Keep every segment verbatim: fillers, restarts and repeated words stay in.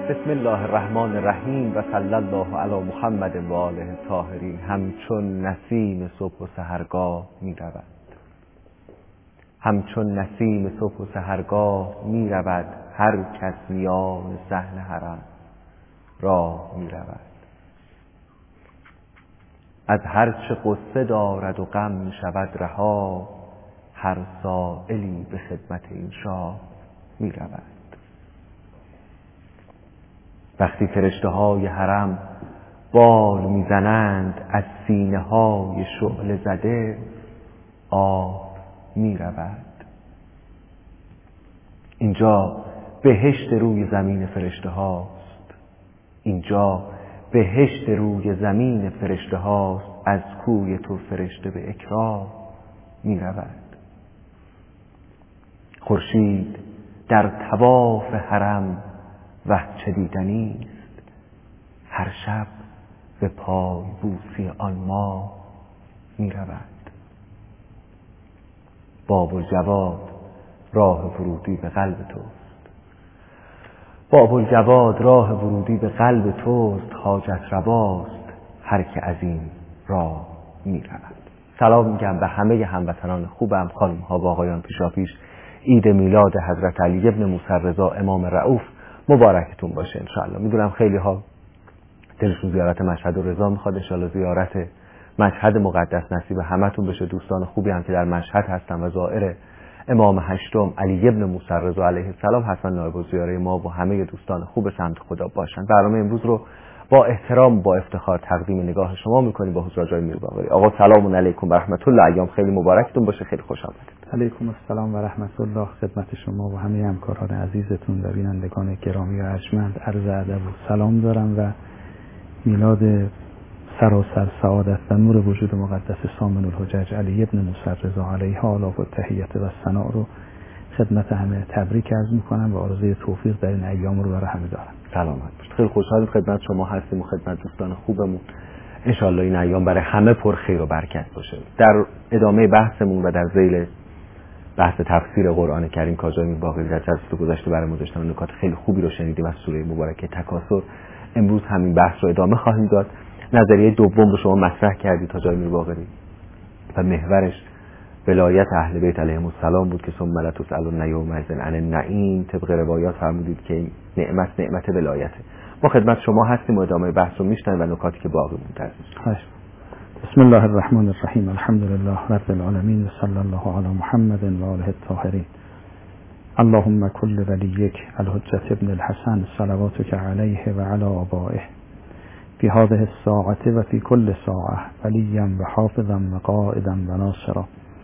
بسم الله الرحمن الرحیم و صلی الله علی محمد و آله الطاهرین. همچون نسیم صبح و سحرگاه می رود، همچون نسیم صبح و سحرگاه می رود، هر کس میان صحن حرم راه می رود. از هر چه قصه دارد و غم می شود رها، هر سائلی به خدمت این شاه می رود. وقتی فرشته های حرم بال میزنند، از سینه های شعله زده آب می رود. اینجا بهشت روی زمین فرشته هاست، اینجا بهشت روی زمین فرشته هاست. از کوی تو فرشته به اکرام می رود. خورشید در طواف حرم وه چه دیدنی است، هر شب به پای بوسی آن ماه می رود. باب الجواد راه ورودی به قلب توست، باب الجواد راه ورودی به قلب توست. حاجت رواست هر که از این راه می رود. سلام میگم به همه هموطنان خوبم، خانم ها و آقایان. پیشاپیش عید میلاد حضرت علی ابن موسی رضا امام رؤوف مبارکتون باشه انشاءالله. میدونم خیلی ها دلشون زیارت مشهد و رضا میخواد، انشاءالله زیارت مشهد مقدس نصیب همتون بشه. دوستان خوبی هم که در مشهد هستن و زائر امام هشتم علی ابن موسی رضا علیه السلام حتما نایب الزیاره ما و همه دوستان خوب سمت خدا باشن. برنامه امروز رو با احترام با افتخار تقدیم نگاه شما میکنیم با حضور آقای میرباقری. آقا سلام علیکم و رحمت الله، ایام خیلی مبارکتون باشه، خیلی خوش آمدید. علیکم السلام و رحمت الله خدمت شما و همه همکاران عزیزتون و بینندگان گرامی و ارجمند عرض ادب و سلام دارم و میلاد سراسر سعادت و نور وجود مقدس سامن الحجج علی ابن موسی رضا علیه آلا و تحیت و ثنا رو خدمت همه تبریک عرض میکنم و آرزوی توفیق در این ایام رو برای همه دارم. سلامت باشید. خیلی خوشحالم خدمت شما هستیم و خدمت دوستان خوبمون. انشالله این ایام برای همه پر خیر و برکت باشه. در ادامه بحثمون و در ذیل بحث تفسیر قرآن کریم که آقای میرباقری در جلسه گذشته برامون داشتن نکات خیلی خوبی رو شنیدیم از سوره مبارکه تکاثر. امروز همین بحث رو ادامه خواهیم داد. نظریه دوم رو شما مطرح کردید آقای میرباقری و محورش ولایت اهل بیت علیهم السلام بود که ثم لتسألن یومئذ عن النعیم. طبق روایات فرمودید که نعمت نعمت ولایته. ما خدمت شما هستیم و ادامه بحث رو میشنویم و نکاتی که باقی مونده است. بسم الله الرحمن الرحیم. الحمد لله رب العالمین و صلی الله علی محمد و آله الطاهرین. اللهم كل وليك الحجة ابن الحسن صلواتك عليه وعلى آبائه في هذه الساعة وفي كل ساعة وليا وحافظا وقائدا وناصرا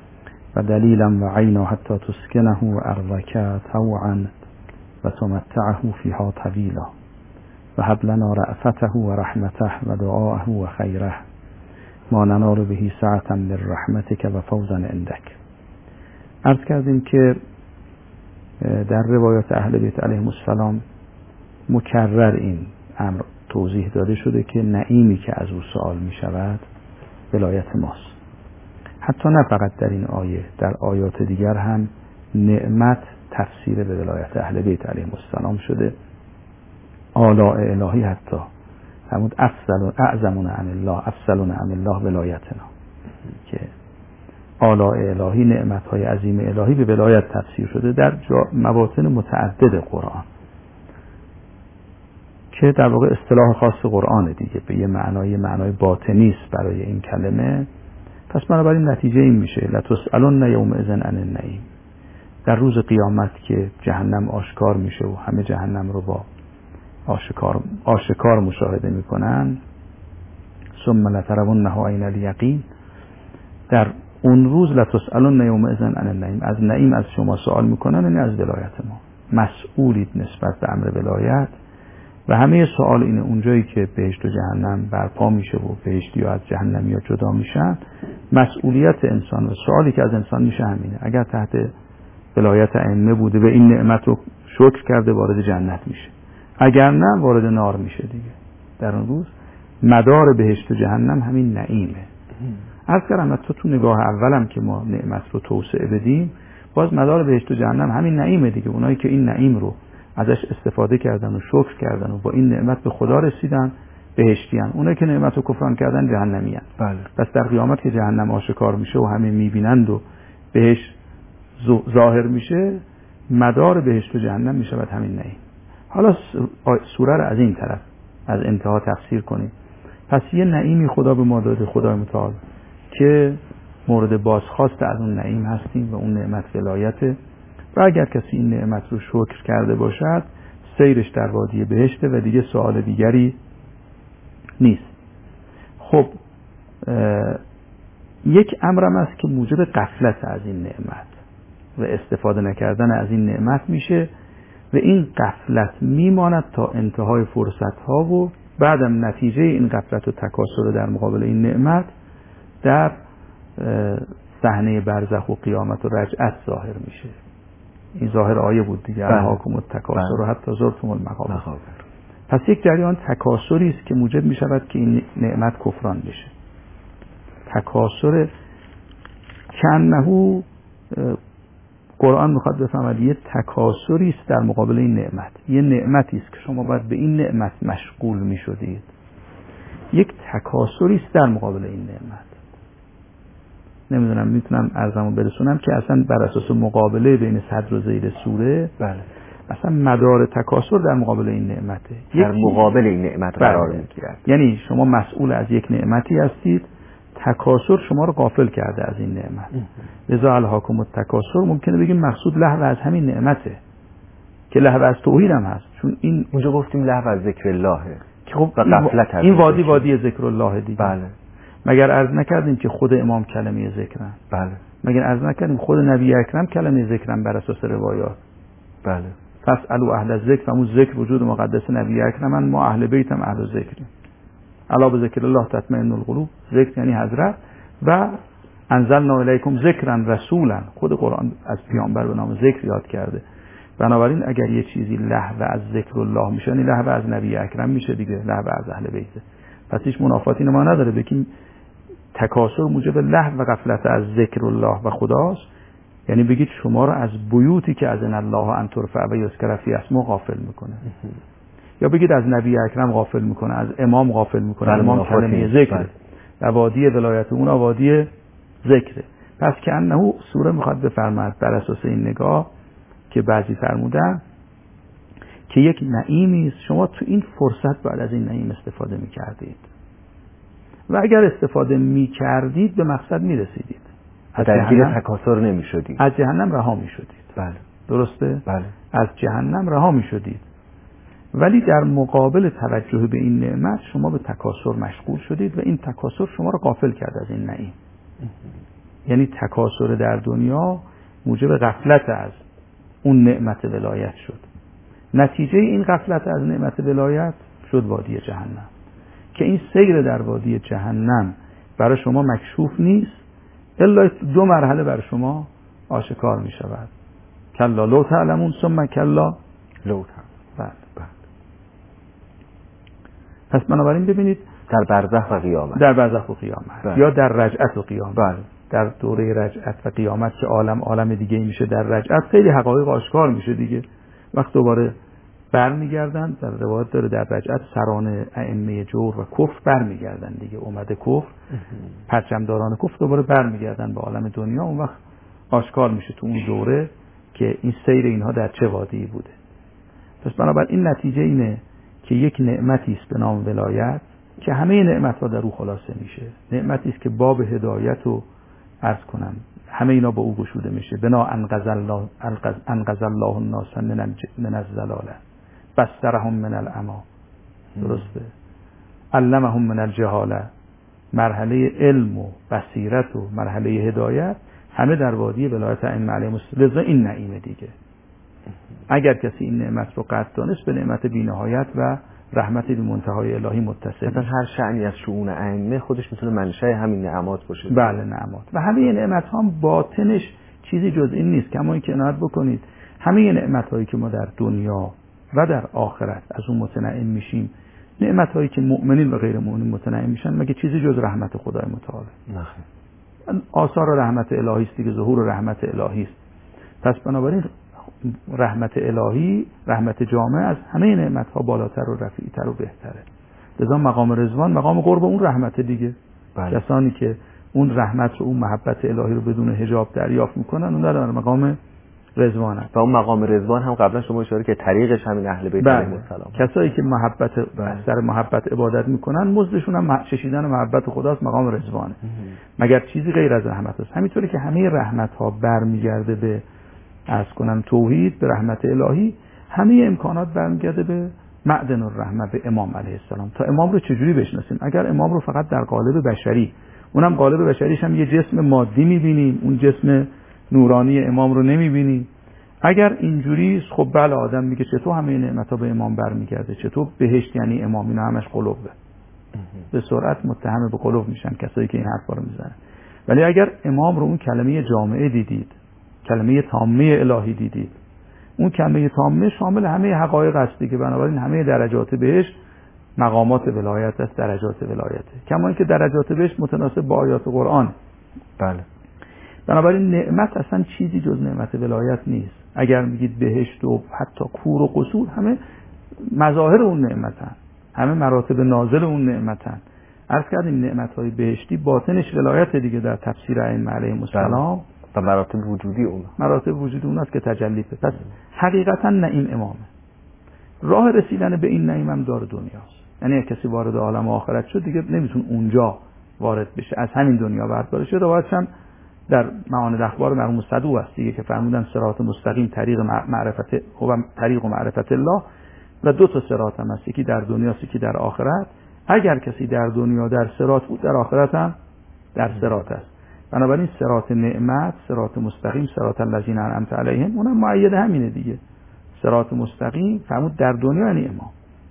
ودليلا وعينا حتى تسكنه أرضك طوعا وتمتعه فيها طويلا وهب لنا رأفته ورحمته ودعاءه وخيره ما ننال به سعة من رحمتك و فوزا عندك. عرض کردیم که در روایات اهل بیت علیهم السلام مکرر این امر توضیح داده شده که نعیمی که از او سوال می شود ولایت ماست. حتی نه فقط در این آیه، در آیات دیگر هم نعمت تفسیر به ولایت اهل بیت علیهم السلام شده. آلاء الهی حتی همون افضل اعظمون عن الله افضلون عن الله ولایتنا، که آلاء الهی نعمت‌های عظیم الهی به ولایت تفسیر شده در مواطن متعدد قرآن که در واقع اصطلاح خاص قرآن دیگه، به یه معنای معنای باطنی است برای این کلمه. پس بنابراین نتیجه این میشه لتسألن یومئذ عن النعیم. در روز قیامت که جهنم آشکار میشه و همه جهنم رو با آشکار آشکار مشاهده میکنن، ثم لترونها عین الیقین، در اون روز لتسألن یومئذ عن النعیم، از نعیم از شما سوال میکنن، یعنی از ولایت ما مسئولید نسبت به امر ولایت. و همه سوال اینه اونجایی که بهشت و جهنم برپا میشه و بهشتی یا از جهنمی یا جدا میشن، مسئولیت انسان و سوالی که از انسان میشه همینه. اگر تحت ولایت ائمه بوده و این نعمت رو شکر کرده وارد جنت میشه، اگر نه وارد نار میشه دیگه. در اون روز مدار بهشت و جهنم همین نعیمه. عرض کردم تو تو نگاه اولم که ما نعمت رو توسعه بدیم، باز مدار بهشت و جهنم همین نعیمه دیگه. اونایی که این نعیم رو ازش استفاده کردن و شکر کردن و با این نعمت به خدا رسیدن بهشتیان. اونایی که نعمت رو کفران کردن جهنمیان. بله. پس در قیامت که جهنم آشکار میشه و همه میبینند و بهش ظاهر میشه، مدار بهشت و جهنم میشود همین نعیم. حالا سوره رو از این طرف از انتها تفسیر کنیم. پس یه نعیمی خدا به ما داده، خدای متعال، که مورد بازخواست از اون نعیم هستیم و اون نعمت ولایته و اگر کسی این نعمت رو شکر کرده باشد سیرش در وادی بهشته و دیگه سوال دیگری نیست. خب یک امرم است که موجب غفلت از این نعمت و استفاده نکردن از این نعمت میشه و این غفلت میماند تا انتهای فرصت ها و بعدم نتیجه این غفلت و تکاسل در مقابل این نعمت در صحنه برزخ و قیامت و رجعت ظاهر میشه. این ظاهر آیه بود دیگه، الهاکم التکاثر و حتی زرتم المقابر. پس یک جریان تکاسلی است که موجب میشود که این نعمت کفران بشه. تکاسر کنهو قرآن میخواد بفهمد یه تکاسری است در مقابل این نعمت. یه نعمتی است که شما باید به این نعمت مشغول میشدید. یک تکاسری است در مقابل این نعمت. نمیدونم میتونم عرضمو برسونم که اصلا بر اساس مقابله بین صدر و ذیل سوره، بله، اصلا مدار تکاسر در مقابل این نعمته، در مقابل این نعمت قرار میگیرد. یعنی شما مسئول از یک نعمتی هستید، تکاسر شما رو غافل کرده از این نعمت. لذا الهاکم التکاسر ممکنه بگیم مقصود لهو از همین نعمته که لهو از توحید هم هست، چون این اونجا گفتیم لهو از ذکر اللهه که خب و غفلت این, این وادی وادی ذکر الله دیگه. بله. مگر عرض نکردیم که خود امام کلمه ذکرن؟ بله. مگر عرض نکردیم خود نبی اکرم کلمه ذکرن بر اساس روایات؟ بله. فاسالوا اهل الذکر، همون ذکر وجود مقدس نبی اکرمن، ما اهل بیتم اهل ذکریم. الا بذکر الله تطمئن القلوب، ذکر یعنی حضرت. و انزلنا الیکم ذکرا رسولا، خود قرآن از پیامبر به نام ذکر یاد کرده. بنابراین اگر یه چیزی لهو از ذکر الله میشه، یعنی لهو از نبی اکرم میشه دیگه، لهو از اهل بیته. پس هیچ منافاتی ما نداره بگیم تکاسر موجب لهو و غفلت از ذکر الله و خداست. یعنی بگید شما رو از بیوتی که از ان الله ان ترفع و یذکر فی اسمه غافل میکنه، یا بگید از نبی اکرم غافل میکنه، از امام غافل میکنه. امام کلمه ذکر و وادی ولایت اون وادی ذکره. پس که انه سوره میخواد بفرماید بر اساس این نگاه که بعضی فرمودن که یک نعیمی است، شما تو این فرصت باید از این نعیم استفاده میکردید و اگر استفاده میکردید به مقصد میرسیدید، از درگیر تکاسر نمیشدید، از جهنم رها میشدید. بله. درسته؟ بله. از جهنم رها میشدید. ولی در مقابل توجه به این نعمت شما به تکاسر مشغول شدید و این تکاسر شما رو غافل کرد از این نعیم. یعنی تکاسر در دنیا موجب غفلت از اون نعمت ولایت شد. نتیجه این غفلت از نعمت ولایت شد وادی جهنم، که این سیر در وادی جهنم برای شما مکشوف نیست الا دو مرحله برای شما آشکار می شود. کلا لو تعلمون ثم کلا لو تعلمون. پس بنابراین ببینید در برزخ و قیامت، در برزخ و قیامت بله. یا در رجعت و قیامت بله. در دوره رجعت و قیامت که عالم عالم دیگه میشه، در رجعت خیلی حقایق آشکار میشه دیگه. وقت دوباره برمیگردن، در روایت داره در رجعت سران ائمه جور و کفر برمیگردن دیگه، اومده کفر، پرچمداران کفر دوباره برمیگردن به عالم دنیا. اون وقت آشکار میشه تو اون دوره که این سیر اینها در چه وادی بوده. پس بنابراین این نتیجه اینه که یک نعمتی است به نام ولایت که همه نعمت‌ها در او خلاصه میشه. نعمتی است که باب هدایت رو عرض کنم همه اینا با او گشوده میشه. بنا انقذ الله انقذ الله الناس من الضلال بسترهم من العمی. درسته؟ علمهم من الجهاله. مرحله علم و بصیرت و مرحله هدایت همه در وادی ولایت ائمه علیهم السلام. لذا این نعیم دیگه. اگر کسی این نعمت رو قدر دانست به نعمت بی‌نهایت و رحمت بی منتهای الهی متصل. مثلا هر شأنی از شؤون ائمه خودش میتونه منشأ همین نعمات باشه. بله نعمات. و همه این نعمت ها هم باطنش چیزی جز این نیست. کما اینکه عنایت بکنید همه نعمت هایی که ما در دنیا و در آخرت از اون متنعم میشیم، نعمت هایی که مؤمنین و غیر مؤمنین متنعم میشن، مگه چیزی جز رحمت خدای متعال؟ نه. آثار رحمت الهی است دیگه، ظهور رحمت الهی است. پس بنابراین رحمت الهی، رحمت جامع از همه نعمت‌ها بالاتر و رفیع‌تر و بهتره. لذا مقام رضوان مقام قرب اون رحمت دیگه. بله. کسانی که اون رحمت رو، اون محبت الهی رو بدون حجاب دریافت میکنن اون در مقام رضوانن. و اون مقام رضوان هم قبلا شما اشاره که طریقش همین اهل بیت علیهم السلام. کسایی که محبت از سر محبت عبادت میکنن مزدشون هم چشیدن محبت خداست، مقام رضوانه. مگر چیزی غیر از رحمت است. همینطوری که همه رحمت ها برمیگرده به از کنم توحید، به رحمت الهی، همه امکانات برمیگرده به معدن الرحمه، به امام علیه السلام. تا امام رو چجوری بشناسیم؟ اگر امام رو فقط در قالب بشری، اونم قالب بشریش هم یه جسم مادی میبینیم، اون جسم نورانی امام رو نمیبینیم. اگر اینجوری خب بله آدم میگه چطور همه نعمت‌ها به امام برمیگرده، چطور بهشت یعنی امام، اینا همش قلوبه. به سرعت متهم به قلوب میشن کسایی که این حرفا رو میزنن. ولی اگر امام رو اون کلمه جامعه دیدید، کلمه تامه الهی دیدید، اون کلمه تامه شامل همه حقایق است دیگه، بنابراین همه درجات بهشت مقامات ولایت است، درجات ولایته. کما اینکه درجات بهشت متناسب با آیات قرآن. بله. بنابراین نعمت اصلا چیزی جز نعمت ولایت نیست. اگر میگید بهشت و حتی کور و قصور، همه مظاهر اون نعمتن، همه مراتب نازل اون نعمتن. عرض کردیم نعمت‌های بهشتی باطنش ولایت دیگه در تفسیر ائمه علیهم السلام و مراتب وجودی اون مراتب وجودی اون است که تجلی به. پس حقیقتا نعیم امامه. راه رسیدن به این نعیم هم دار دنیاست. یعنی کسی وارد عالم آخرت شد دیگه نمیتون اونجا وارد بشه، از همین دنیا برداره شد. روایتش هم در معانی الاخبار مرحوم صدوق است دیگه که فرمودن صراط مستقیم طریق معرفت هو طریق و معرفت الله، و دو تا صراط هم هست، یکی در دنیا یکی در آخرت. اگر کسی در دنیا در صراط بود، در آخرت هم در صراط است. بنابراین صراط نعمت، صراط مستقیم، صراط الذین انعمت علیهم، اونم مؤید همینه دیگه. صراط مستقیم فرمود در دنیا یعنی امام.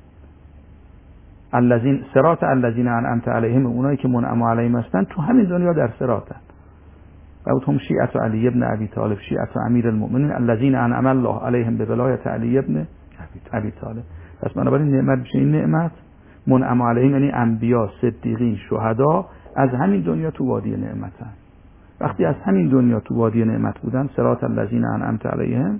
الذین صراط الذین انعمت علیهم، اونایی که منعم علیهم هستن تو همین دنیا در صراطن. و هم شیعة علی ابن ابی طالب، شیعة امیر المؤمنین الذین انعم الله علیهم به ولایت علی ابن ابی طالب. پس بنابراین نعمت بشه این نعمت منعم علیهم یعنی انبیا، صدیقین، شهدا از همین دنیا تو وادی نعمتن. وقتی از همین دنیا تو وادی نعمت بودن، صراط الذین انعمت علیهم،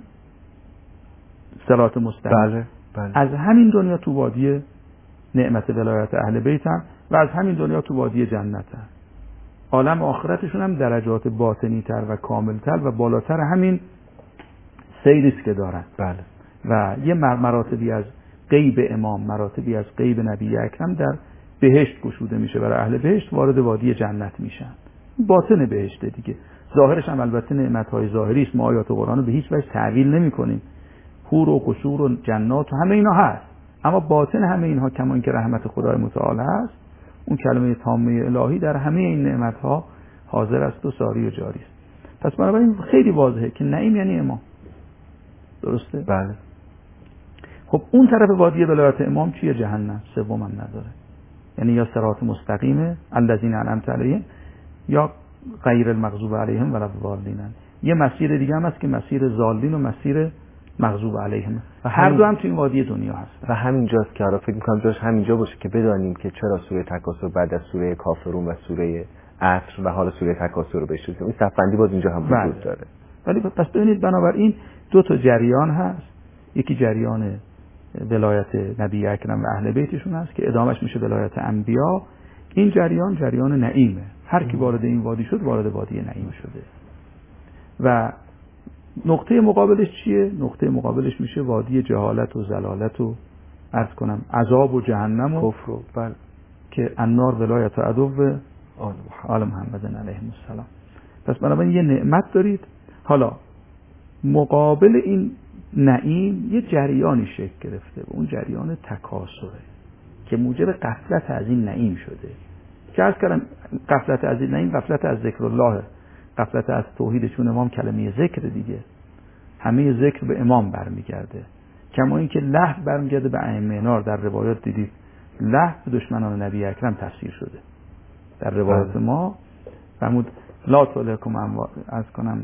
صراط مستقیم. بله بله. از همین دنیا تو وادی نعمت ولایت اهل بیتن و از همین دنیا تو وادی جنتن. عالم آخرتشون هم درجات باطنی تر و کامل تر و بالاتر همین سیریست که دارن. بله. و یه مراتبی از غیب امام، مراتبی از غیب نبی اکرم در بهشت گشوده میشه. برای اهل بهشت وارد وادی جنت میشن. باطن بهشت دیگه. ظاهرش هم البته نعمت‌های ظاهری است. ما آیات قرآن رو به هیچ وجه تعویل نمی‌کنیم. حور و قصور و جنات و همه اینا هست. اما باطن همه اینها کما اینکه رحمت خدای متعال هست، اون کلمه تامه الهی در همه این نعمت‌ها حاضر است و ساری و جاری است. پس بنابراین خیلی واضحه که نعیم یعنی امام. درسته؟ بله. خب اون طرف وادی ولایت امام چیه؟ جهنم. سوم هم نداره. یعنی یا صراط مستقیمه الذین انعمت علیهم یا غیر المغضوب علیهم ولا الضالین. یه مسیر دیگه هم هست که مسیر ضالین و مسیر مغضوب علیهم. و هر دو هم تو این وادی دنیا هست. و همینجاست که آره فکر می‌کنم جاش همینجا باشه که بدانیم که چرا سوره تکاثر بعد از سوره کافرون و سوره عصر و حال سوره تکاثر رو بشیم. این صفبندی باز اینجا هم وجود داره. ولی پس ببینید بنابراین دو تا جریان هست. یکی جریان ولایت نبی اکرم و اهل بیتشون هست که ادامش میشه ولایت انبیا. این جریان جریان نعیمه. هر کی وارد این وادی شد وارد وادی نعیم شده. و نقطه مقابلش چیه؟ نقطه مقابلش میشه وادی جهالت و ضلالت و عرض کنم عذاب و جهنم و کفر و بل که النار ولایت عدو آل محمد علیه السلام. پس بنابراین یه نعمت دارید. حالا مقابل این نعیم یه جریانی شکل گرفته و اون جریان تکاسره که موجب غفلت از این نعیم شده. که عرض کردم غفلت از این نعیم غفلت از ذکر الله، غفلت از توحید، چون امام کلمه ذکر دیگه، همه ذکر به امام برمیگرده. کما این که لهو برمیگرده به ائمه نار. در روایات دیدید لهو به دشمنان نبی اکرم تفسیر شده. در روایات ما فرمود لا تلکم اموال از کنم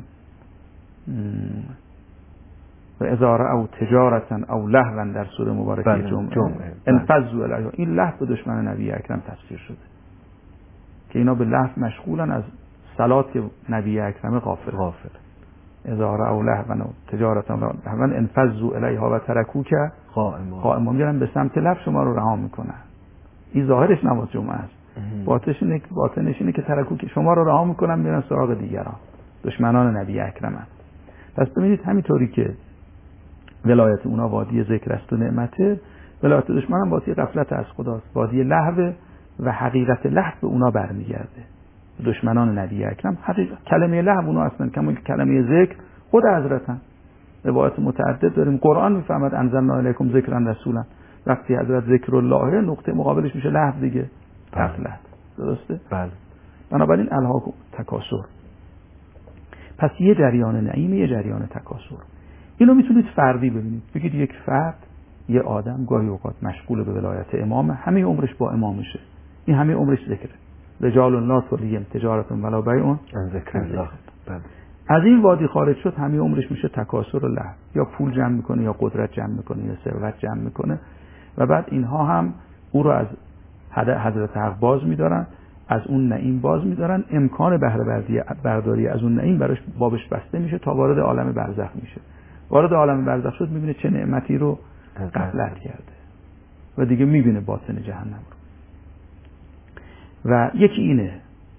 و اذا رأوا تجارتا او لهوا در سوره مبارکه جمعه انفضوا الیها. این لهو به دشمن نبی اکرم تفسیر شده که اینا به لهو مشغولن، از صلات نبی اکرم غافل غافل اذا رأوا لهوا تجارت لهوا انفضوا الیها و ترکوک قائما قائما، میرن به سمت لهو شما رو رها میکنن. این ظاهرش نماز جمعه است. باطنش اینه باطنش اینه که ترکوک شما رو رها میکنن میرن سراغ دیگران، دشمنان نبی اکرمن. پس ببینید همینطوری که ولایت اونا وادی ذکر است و نعمته، ولایت دشمنان وادی غفلت از خداست، وادی لهو و حقیقت لهو به اونا برمیگرده. دشمنان نبی اکرم حقیقت کلمه لهو اونا اصلا کما کلمه ذکر خود حضرتن. روایت متعدد داریم، قرآن میفهمد انزلنا الیکم ذکرا رسولا، وقتی حضرت ذکر الله نقطه مقابلش میشه لهو دیگه، غفلت. درسته؟ بله. بنابراین الهاکم تکاسر. پس یه جریان نعیم، یه جریان تکاسر. اینو میتونید فردی ببینید، بگید یک فرد، یه آدم گاهی اوقات مشغول به ولایت امام، همه عمرش با امامشه، این همه عمرش ذکره. رجال لا تلهیهم تجارت ولا بیع عن ذکر الله. از این وادی خارج شد همه عمرش میشه تکاسر و لهو، یا پول جمع میکنه یا قدرت جمع میکنه یا ثروت جمع میکنه و بعد اینها هم او رو از حضرت حق باز میدارن، از اون نعیم باز میدارن، امکان بهره برداری از اون نعیم براش بابش بسته میشه تا وارد عالم برزخ میشه. وارد عالم برزخ شد میبینه چه نعمتی رو غفلت کرده و دیگه میبینه باطن جهنم رو. و یکی اینه.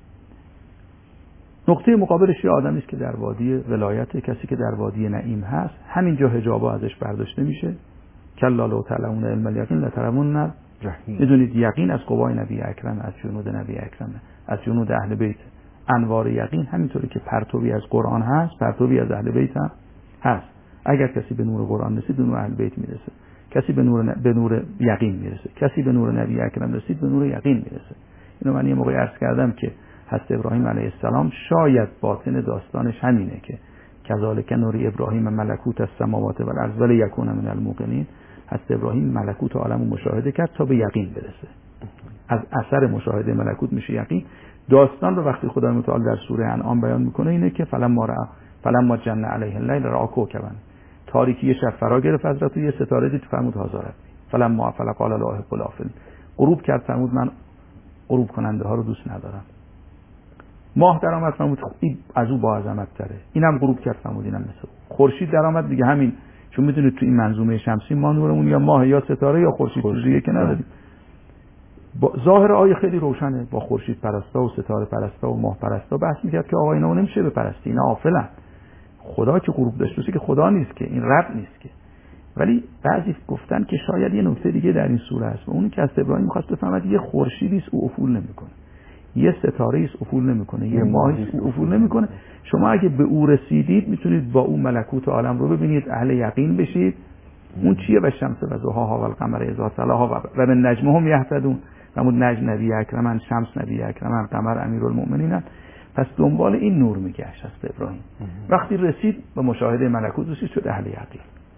نقطه مقابلش یه آدمی است که در وادی ولایت، کسی که در وادی نعیم هست، همینجا حجابا ازش برداشته میشه. کلا لو تعلمون علم الیقین لترون جحیم. میدونید یقین از قوای نبی اکرم، از جنود نبی اکرم، از جنود اهل بیت. انوار یقین همینطوری که پرتوی از قرآن هست، پرتوی از اهل بیت هم هست. اگر کسی به نور قرآن رسید به نور اهل بیت میرسه، کسی به نور ن... به نور یقین میرسه، کسی به نور نبی اکرم رسید به نور یقین میرسه. اینو من یه موقع عرض کردم که حضرت ابراهیم علیه السلام شاید باطن داستانش همینه که کذالک نوری ابراهیم ملکوت السماوات و الارض ولیکون من الموقنین. حضرت ابراهیم ملکوت عالم رو مشاهده کرد تا به یقین برسه. از اثر مشاهده ملکوت میشه یقین. داستان رو وقتی خدای متعال در سوره انعام بیان میکنه اینه که فلما رأى فلما جن علیه الليل رأى کوكبا، تاریکی شب فرا گرفت حضرت، یه ستاره دید فرمود هذا ربی فلما افل قال لا احب الافلین. غروب کرد فرمود من غروب کننده ها رو دوست ندارم. ماه درآمد فرمود این از او با عظمت تره. اینم غروب کرد فرمود اینم مثل. خورشید درآمد دیگه همین، چون میدونید تو این منظومه شمسی ما نورمون یا ماه یا ستاره یا خورشید چیزیه که نداریم. ظاهر آیه خیلی روشنه، با خورشید پرستا و ستاره پرستا و ماه پرستا بحث میکرد که آقا اینا نمیشه بپرستی، اینا غافلن. خدا که غروب داشته که خدا نیست که، این رب نیست که. ولی بعضی گفتن که شاید یه نکته دیگه در این سوره است و اون که از ابراهیم می‌خواست بفهمد یه خورشیدی است او افول نمیکنه، یه ستاره است افول نمیکنه، یه ماهی است او افول نمیکنه. شما اگه به او رسیدید میتونید با اون ملکوت عالم رو ببینید، اهل یقین بشید. اون چیه؟ و شمس و ضحاها و القمر اذا تلاها و به نجمهم یهتدون. نمود نجم نبی اکرمن، شمس نبی اکرمن، قمر امیرالمؤمنین. پس دنبال این نور میگشت از ابراهیم. وقتی رسید به مشاهده ملکوت رسید شد اهل یقین.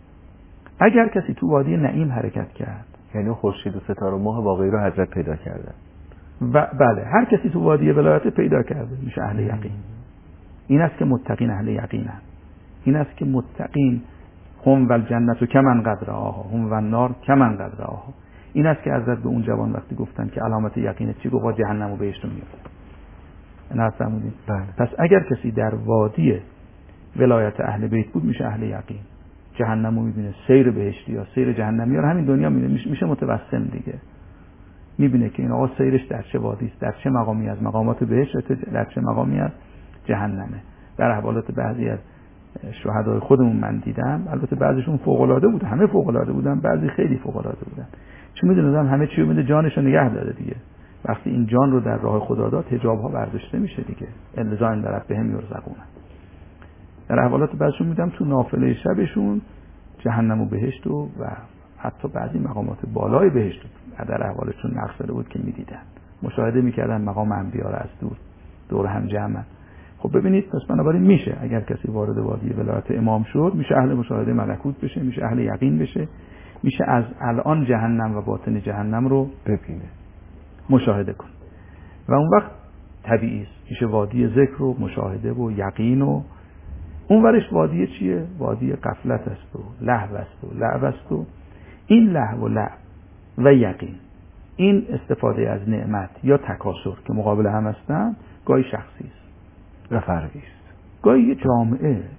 اگر کسی تو وادی نعیم حرکت کرد، یعنی خورشید و ستاره و ماه واقعی رو حضرت پیدا کرده و بله هر کسی تو وادی ولایت پیدا کرده میشه اهل یقین. این است که متقین اهل یقینن. این است که متقین هم والجنت کمن قدر آها هم والنار کمن قدر آها. این است که حضرت به اون جوان وقتی گفتن که علامت یقین چی، گفت جهنم و بهشت میفته. نه فرمودین. پس اگر کسی در وادی ولایت اهل بیت بود میشه اهل یقین. جهنم رو میبینه، سیر بهشتی یا سیر جهنمی ها همین دنیا میبینه، میشه متوسم دیگه. میبینه که این آقا سیرش در چه وادی است، در چه مقامی از مقامات بهشت، در چه مقامی از جهنمه. در احوالات بعضی از شهدای خودمون من دیدم، البته بعضیشون فوق العاده بود، همه فوق العاده بودن، بعضی خیلی فوق العاده بودن. چون میدونن همه چی رو میده، جانش رو نگه داره دیگه. وقتی این جان رو در راه خدا داد، حجاب ها برداشته میشه دیگه. الزام در بهم یرزقون. در احوالات بعضیشون میدم تو نافله شبشون جهنم و بهشت و, و حتی بعضی مقامات بالای بهشت در احوالشون نقش داده بود که میدیدن، مشاهده میکردن مقام انبیا رو از دور دور هم جمع. خب ببینید پس بنابراین میشه اگر کسی وارد وادی ولایت امام شد میشه اهل مشاهده ملکوت بشه، میشه اهل یقین بشه، میشه از الان جهنم و باطن جهنم رو ببینه، مشاهده کن. و اون وقت طبیعی است میشه وادی ذکر و مشاهده و یقین. و اون ورش وادی چیه؟ وادی غفلت است و لهو است و لعب است. و این لهو و لعب و یقین، این استفاده از نعمت یا تکاسر که مقابل هم هستن، گاهی شخصی است و فردی است، گاهی یه جامعه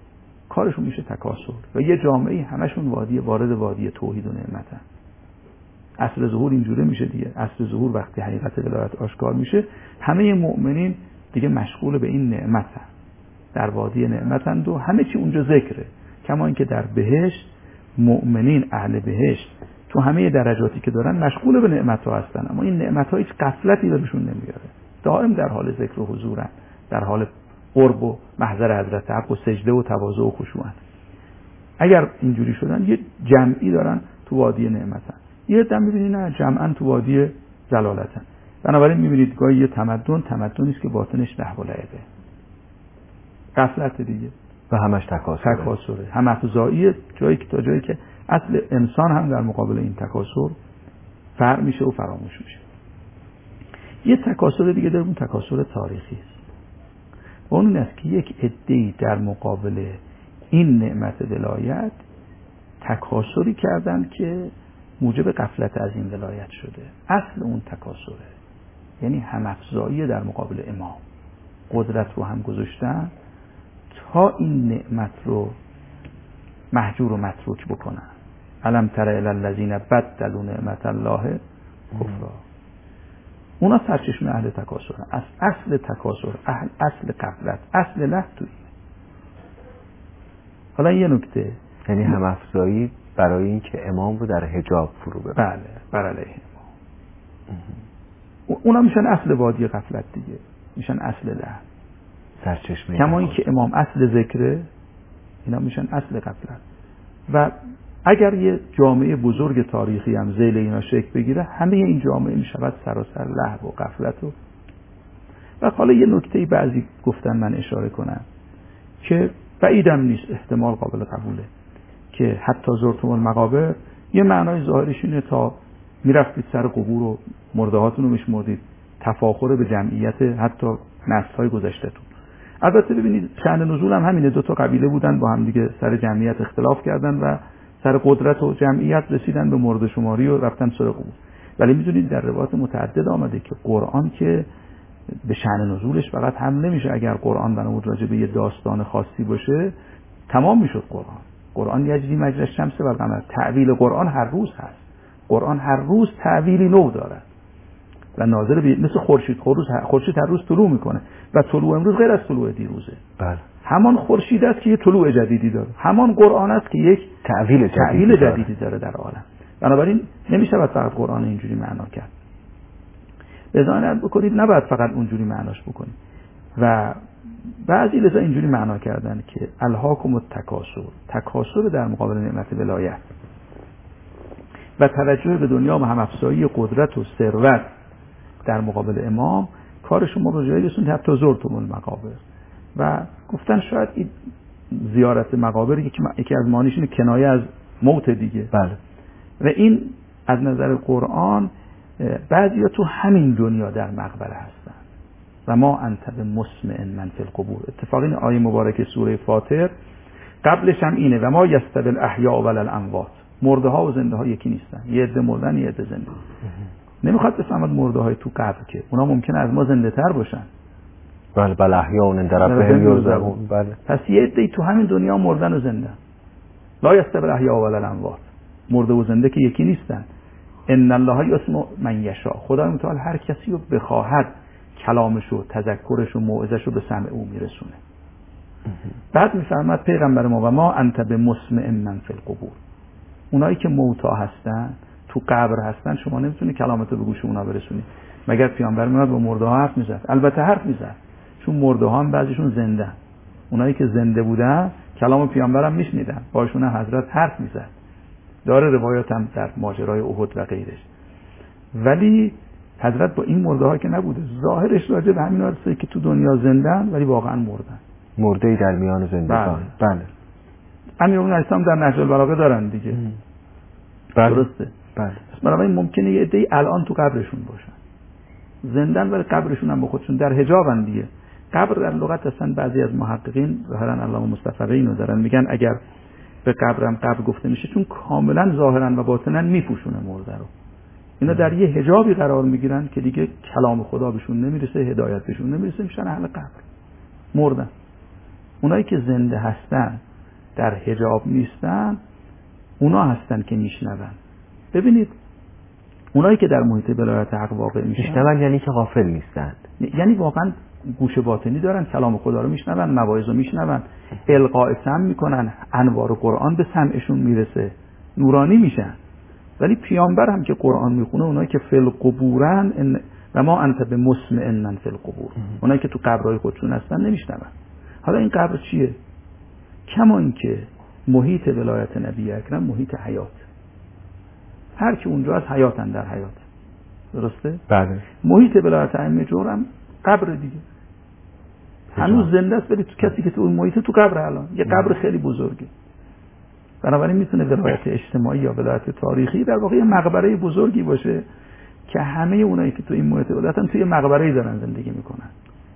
کارشون میشه تکاسل. و یه جامعه همشون وادی وارد وادی توحید و نعمتن. اصل ظهور اینجوره میشه دیگه. اصل ظهور وقتی حقیقت ولایت آشکار میشه، همه مؤمنین دیگه مشغول به این نعمتن، در وادی نعمتن و همه چی اونجا ذکره. کما اینکه در بهشت مؤمنین اهل بهشت تو همه درجاتی که دارن مشغول به نعمت‌ها هستن، اما این نعمت‌ها هیچ غفلتی بهشون نمیاره، دائم در حال ذکر و حضورن، در حال قرب و محضر حضرت حق و سجده و تواضع و خشوعن. اگر اینجوری شدن یه جمعی دارن تو وادی نعمتن، یه عده می‌بینید نه جمعاً تو وادی ضلالتن. بنابراین می‌بینید گاهی یه تمدن تمدنی است که باطنش لهو و لعبه، غفلت دیگه و همش تکاسر تکاسره، هم افزاییه، جایی که تا جایی که اصل انسان هم در مقابل این تکاسر فرع میشه و فراموش میشه. یه تکاسر دیگه داریم، تکاسر تاریخی است. اون این است که یک عده‌ای در مقابل این نعمت ولایت تکاسری کردن که موجب غفلت از این ولایت شده. اصل اون تکاسره، یعنی هم افزایی در مقابل امام، قدرت رو هم گذاشتن تا این نعمت رو محجور و متروک بکنن. الم تر الی الذین بدلوا نعمت الله کفرا. اونا سرچشمه اهل تکاسر، از اصل تکاسر، اهل اصل غفلت، اصل لهو توی. حالا یه نکته، یعنی هم افزایی برای این که امام رو در حجاب فرو ببره. بله، بر علیه امام. اونا میشن اصل وادی غفلت دیگه، میشن اصل لهو، سرچشمه. کما این که امام اصل ذکره، اینا میشن اصل غفلت. و اگر یه جامعه بزرگ تاریخی هم ذیل اینا شکل بگیره، همه این جامعه میشود سراسر لهو و غفلت. و و حالا یه نکته‌ای بعضی گفتن من اشاره کنم که بعیدم نیست، احتمال قابل قبوله، که حتی زرتم المقابر یه معنای ظاهرش اینه تا میرفتید سر قبور و مردهاتون رو میشمردید، تفاخر به جمعیت حتی نسل‌های گذشته‌تون. البته ببینید شأن نزول هم همینه، دو تا قبیله بودن با هم دیگه سر جمعیت اختلاف کردن و سر قدرت و جمعیت رسیدن به مرده شماری و رفتن سر قبور. ولی میدونید در روایات متعدد آمده که قرآن که به شأن نزولش فقط هم نمیشه اگر قرآن بنابود راجع به یه داستان خاصی باشه تمام میشد. قرآن قرآن یجری مجری الشمس و القمر، تعویل قرآن هر روز هست. قرآن هر روز تعویلی نو داره و ناظر به مثل خورشید، خورشید هر روز طلوع میکنه و طلوع امروز غیر از طلوع دیروزه. بله. همان خورشید است که یه طلوع جدیدی داره، همان قرآن است که یک تعویل جدیدی, تعویل جدیدی داره در عالم. بنابراین نمیشه فقط قرآن اینجوری معنا کرد. بذارید بکنید نباید فقط اونجوری معناش بکنید. و بعضی لذا اینجوری معنا کردن که الهاکم التکاسر، تکاسر در مقابل نعمت ولایت و توجه به دنیا و هم افزایی قدرت و ثروت در مقابل امام، کار شما رو جایی رسوند حتی زرتم المقابر. و گفتن شاید این زیارت مقابر یکی, یکی از معانیش اینه کنایه از موت دیگه. بله. و این از نظر قرآن بعضیا تو همین دنیا در مقبره هستن. و ما انت بمسمع من فی القبور. اتفاقا این آیه مبارکه سوره فاطر قبلش هم اینه و ما یستوی الاحیاء و الاموات. مرده ها و زنده ها یکی نیستن، یه عده مردن یه عده زنده. نمیخواد بفهمد مرده های تو قبر که اونا ممکنه از ما زنده تر باشن. بله بل احیاء عند ربهم یرزقون. بله. پس یه عده تو همین دنیا مردن و زنده. لا یستوی الاحیاء و الاموات. مرده و زنده که یکی نیستن. ان الله یسمع من یشاء. خدای متعال هر کسی رو بخواهد کلامش و تذکرش و موعظش رو به سمع او میرسونه. بعد میفرماد پیغمبر ما و ما انت بمسمع من فی القبور. اونایی که موتا هستن تو قبر هستن شما نمیتونی کلامتو به گوش اونا برسونی. مگر پیامبر میاد با مرده ها حرف میزد؟ البته حرف میزد، چون مرده ها هم بعضیشون زنده. اونایی که زنده بودن کلام پیامبرم میشنیدن، باشون حضرت حرف میزد. داره روایات هم در ماجرای احد و غیرش. ولی حضرت با این مرده ها که نبوده، ظاهرش راجع به همین هست که تو دنیا زندن ولی واقعا مردن. مرده در میان زندگان. بله. بله. امیرالمومنین اسلام در نهج البلاغه دارن دیگه. بله. درسته. بله. بنابراین ممکنه یه عده‌ای الان تو قبرشون باشن. زندن ولی قبرشون هم با خودشون در حجابن دیگه. قبر در لغت اصلا بعضی از محققین ظاهرا علامه مصطفی اینو دارن میگن اگر به قبرم قبر گفته میشه چون کاملا ظاهرا و باطنا میپوشونه مرده رو. اینا در یه حجابی قرار میگیرن که دیگه کلام خدا بهشون نمیرسه، هدایت بهشون نمیرسه، میشن اهل قبر. مردن. اونایی که زنده هستن در حجاب نیستن اونا هستن که میشنون. ببینید اونایی که در محیط ولایت حق واقع میشن میشنون یعنی که غافل نیستند، یعنی واقعا گوش باطنی دارن، کلام خدا رو میشنون، مواعظ رو میشنون، القاء سمع میکنن، انوار قرآن به سمعشون میرسه، نورانی میشن. ولی پیامبر هم که قرآن میخونه اونایی که فی القبورن و ما انت به مسمعن فی القبور، اونایی که تو قبرهای خودشون هستن نمیشنون. حالا این قبر چیه؟ کما این که محیط ولایت نبی اکرم محیط حیات، هر کی اونجا از حیاتن در حیات، درسته؟ بله. محیط ولایت ائمه جور هم قبر دیگه، هنوز زنده است، ولی تو کسی که تو اون محیط تو قبر الان یه قبر خیلی بزرگه. بنابراین میتونه ولایت اجتماعی یا ولایت تاریخی در واقع یه مقبره بزرگی باشه که همه اونایی که تو این محیط ولایتن توی مقبره‌ای دارن زندگی میکنن.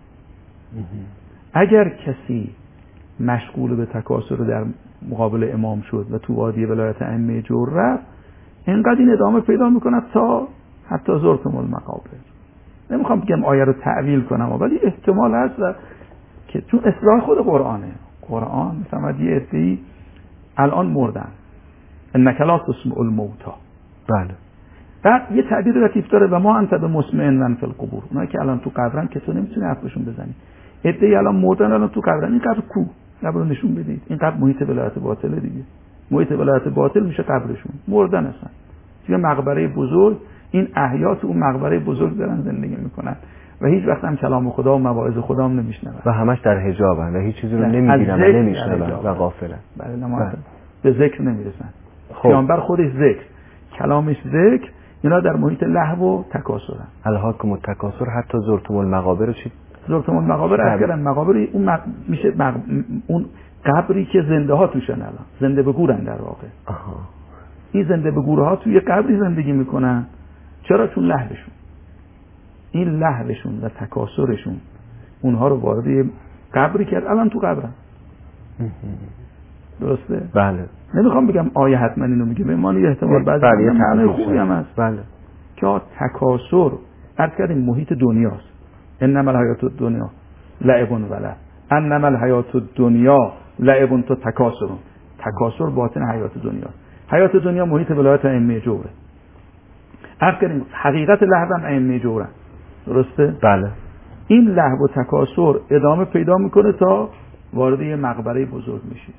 اگر کسی مشغول به تکاسر در مقابل امام شد و تو وادی ولایت ائمه جور رفت، اینقدر این ادامه پیدا میکنه تا حتی زرتم المقابر. نمیخوام بگم آیه رو تعویل کنم، ولی احتمال هست و که چون اصلاح خود قرآنه، قرآن مثلا یه عده‌ای الان مردن، انک لا تسمع الموتى. بله. بعد یه تعبیر لطیف داره و ما انت بمسمعن فی القبور، اونایی که الان تو قبرن که تو نمیتونی حرفشون بزنی. عده‌ای الان مردن، الان تو قبرن. این قبر کو؟ قبر رو نشون بدید. این قبر محیط ولایت باطله دیگه. محیط ولایت باطل میشه قبرشون. مردن هستن. توی مقبره بزرگ این احیات اون مقبره بزرگ دارن زندگی میکنن و هیچ وقت هم کلام خدا و مواعظ خدا هم نمیشنون و همش در حجابن و هیچ چیزی رو نمیگیرن و نمیشنون و غافلن. بله. نماز به ذکر نمیرسن. پیامبر خودش ذکر، کلامش ذکر، اینا در محیط لهو و تکاسرن. الهاکم التکاسر حتی زرتم المقابر. چی زرتم المقابر اصلا مقابر اون مق... میشه مق... اون قبری که زنده ها توشن، الان زنده به گورن در واقع. آها. این زنده به گورها توی قبری زندگی میکنن. چرا؟ چون لهوشون، این لهوشون و تکاسرشون اونها رو وارد قبری کرد، الان تو قبرن. درسته؟ بله. نمیخوام بگم آیه حتما اینو میگه، به معنی احتمال بعضی بله. معنی خوبی هم هست. بله. که تکاسر عرض کردیم محیط دنیاست. انما الحیات الدنیا لعب و لهو، انما الحیات الدنیا لعب تو تکاسر. تکاسر باطن حیات دنیاست. حیات دنیا محیط ولایت ائمه جوره. عرض کردیم حقیقت لهو هم ائمه جورن. درسته؟ بله. این لهو و تکاسر ادامه پیدا میکنه تا وارد یه مقبره بزرگ میشید.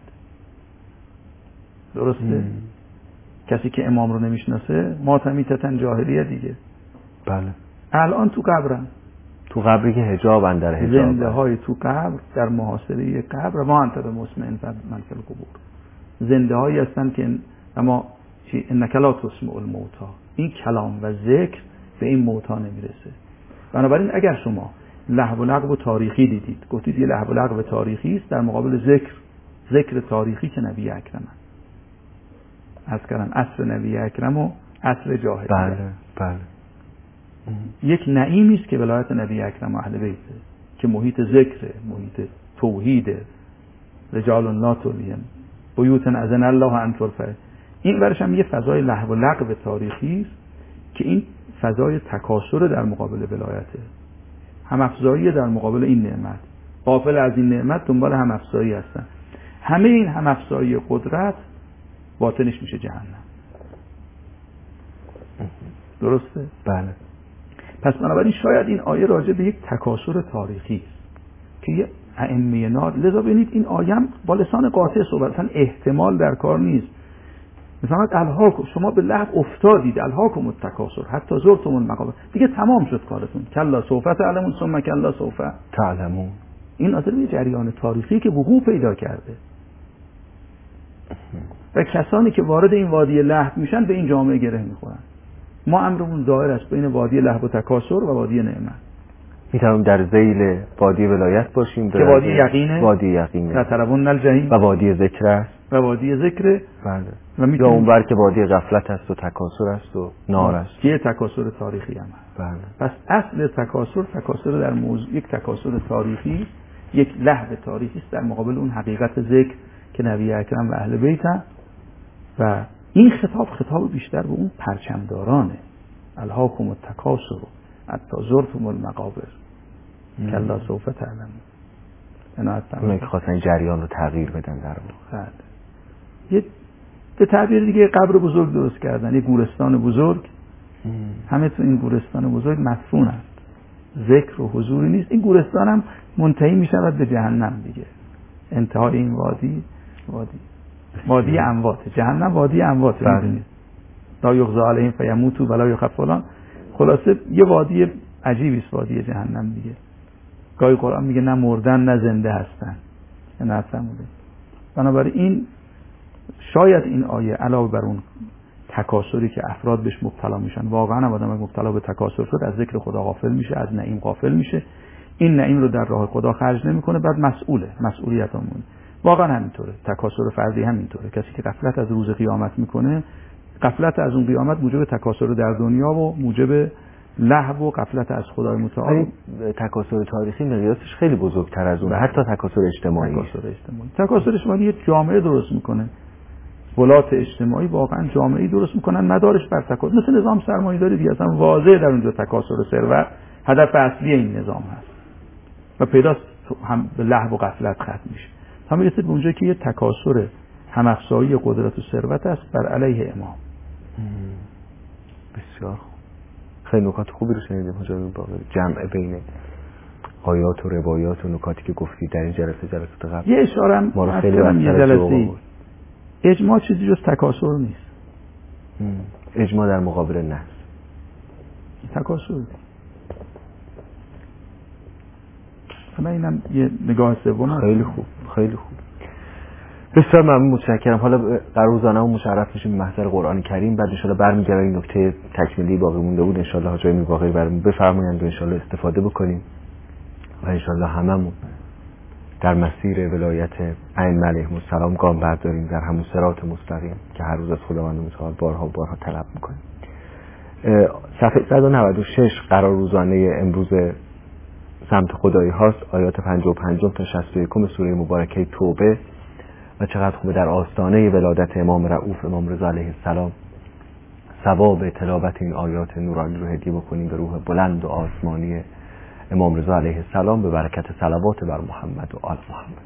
درسته؟ مم. کسی که امام رو نمیشناسه ماتمیتتن جاهلیه دیگه. بله. الان تو قبرن، تو قبری که حجابن، در حجاب زنده های تو قبر در محاصره قبر. ما انت به مسمعن من فی القبور، زنده هایی هستن که اما چی؟ انک لا تسمع الموتى. این کلام و ذکر به این موتى نمیرسه. بنابراین اگر شما لهو و لغو تاریخی دیدید، گفتید یه لهو و لغو تاریخی است در مقابل ذکر، ذکر تاریخی که نبی اکرم از کردن عصر نبی اکرم و عصر جاهلیه. بله بله. یک نعیمی است که ولایت نبی اکرم و اهل بیته، که محیط ذکر، محیط توحید، رجال لا تلهیهم بیوت اذن الله ان ترفع. این ورش هم یه فضای لهو و لغو تاریخی است که این فضای تکاسر در مقابل ولایته، هم افزایی در مقابل این نعمت، غافل از این نعمت دنبال هم افزایی هستن. همه این هم افزایی قدرت باطنش میشه جهنم. درسته؟ بله. پس بنابراین شاید این آیه راجع به یک تکاسر تاریخی است که یه ائمه نار، لذا ببینید این آیه هم با لسان قاطع صحبت، اصلا احتمال در کار نیست. مثلا الهاکم، شما به لهو افتادید، الهاکم التکاسر حتی زرتم المقابر، دیگه تمام شد کارتون. کلا سوف تعلمون ثم کلا سوف تعلمون. این اصلا یه جریان تاریخی که وقوع پیدا کرده و کسانی که وارد این وادی لهو میشن به این جامعه گره میخورن. ما امرمون ظاهر است بین وادی لهو و تکاسر و وادی نعمت. میتونیم در ذیل وادی ولایت باشیم که وادی یقینه، وادی یقینه لا ترون الجحیم، و وادی ذکر است و وادی ذکر. بله. و یا اونور که وادی غفلت است و تکاسر است و نار است که تکاسر تاریخی هم هست. بله. پس اصل تکاسر، تکاسر در موضوع یک تکاسر تاریخی، یک لهو تاریخی است در مقابل اون حقیقت ذکر که نبی اکرم و اهل بیت هم. و این خطاب خطاب بیشتر به اون پرچمدارانه. الهاکم التکاسر حتی زرتم المقابر کلا سوف تعلمون. اونایی که خواستن جریان رو تغییر بدن در واقع. یه به تعبیر دیگه قبر بزرگ درست کردن، یه گورستان بزرگ. همه تو این گورستان بزرگ مدفونند، ذکر و حضوری نیست. این گورستان هم منتهی می شود به جهنم دیگه. انتهای این وادی وادی وادی اموات، جهنم وادی اموات، میدونید لا یغضی علیهم فیموتوا ولا یخف فلان. خلاصه یه وادی عجیبی است وادی جهنم دیگه. گاهی قرآن میگه نه مردن نه زنده هستن، نه نفهمیده. بنابراین این شاید این آیه علاوه بر اون تکاسری که افراد بهش مبتلا میشن، واقعا هم آدم مبتلا به تکاسر شد از ذکر خدا غافل میشه، از نعیم غافل میشه، این نعیم رو در راه خدا خرج نمیکنه، بعد مسئوله، مسئولیت همونه. واقعا همینطوره، تکاسر فردی همینطوره. کسی که غفلت از روز قیامت میکنه، غفلت از اون قیامت موجب تکاسر در دنیا و موجب لهو و غفلت از خدای متعال. تکاسر تاریخی مقیاسش خیلی بزرگتر از اون، حتی تکاسر اجتماعی. تکاسر اجتماعی تکاسر اجتماعی یه جامعه درست میکنه. ولات اجتماعی واقعا جامعه‌ای درست میکنن مدارش بر تکاسر، مثل نظام سرمایه‌داری دیگه. اصلا واضحه در اونجا تکاسر و ثروت هدف اصلی این نظام هست و پیداست هم به لهو و غفلت ختم میشه. تا میرسه به اونجا که یه تکاسر همافزایی قدرت و ثروت است بر علیه امام. بسیار خوب، خیلی نکات خوبی رو شنیدیم حضرت باقری. جمع بین آیات و روایات و نکاتی که گفتی در این جلسه جلسات قبل. یه اشاره هم ما رو خیلی یه جلسه اجماع چیزی جز تکاسر نیست. اجماع در مقابل نص تکاسر. حالا اینم یه نگاه سوم. خیلی خوب، خیلی خوب، بسیار ممنون، متشکرم. حالا قرار روزانه‌مون مشرف میشیم به محضر قرآن کریم، بعد ان شاءالله برمیگردیم این نکته تکمیلی باقی مونده بود ان شاءالله حاجی میر باقری برامون بفرمایند و ان شاءالله استفاده بکنیم و ان شاءالله هممون در مسیر ولایت ائمه علیهم السلام گام برداریم در همون صراط مستقیم که هر روز از خداوند متعال بارها بارها طلب میکنیم. صفحه صد و نود و شش قرار روزانه امروز سمت خدایی هاست، آیات پنجاه و پنج تا شصت و یک سوره مبارکه توبه. و چقدر خوبه در آستانه ولادت امام رؤوف امام رضا علیه السلام ثواب تلاوت این آیات نورانی رو هدیه بکنیم به روح بلند و آسمانی امام رضا علیه السلام به برکت صلوات بر محمد و آل محمد.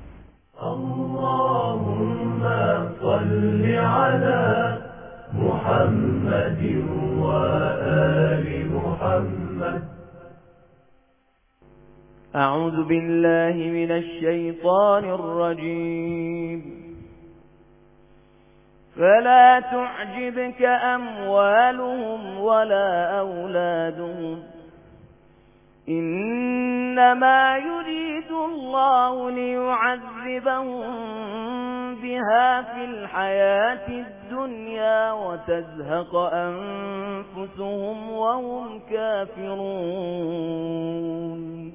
اللهم صل على محمد و آل محمد. أعوذ بالله من الشيطان الرجيم. فلا تعجبك أموالهم ولا أولادهم إنما يريد الله ليعذبهم بها في الحياة الدنيا وتزهق أنفسهم وهم كافرون